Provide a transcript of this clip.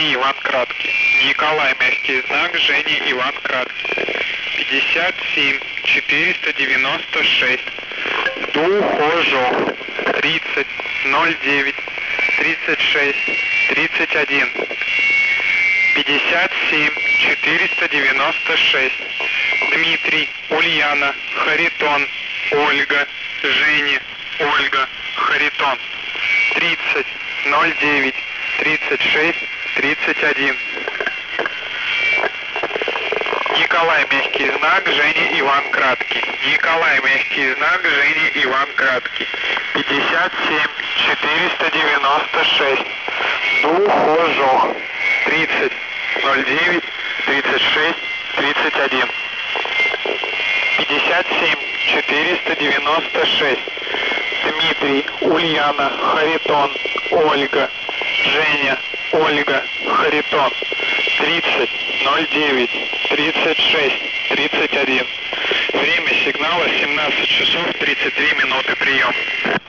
Иван Краткий. Николай, мягкий знак, Женя, Иван Краткий. 57 496. Духожок. 30 09 36 31. 57 496. Дмитрий, Ульяна, Харитон, Ольга, Женя, Ольга, Харитон. 30 09 36 31. Николай, мягкий знак, Женя, Иван Краткий. Николай, мягкий знак, Женя, Иван Краткий. 57 496. Духожок. 30 09 36 31. 57 496. Дмитрий, Ульяна, Харитон, Ольга, Женя, Ольга, Харитон. 30 09 36 31. Время сигнала 17 часов 33 минуты. Прием.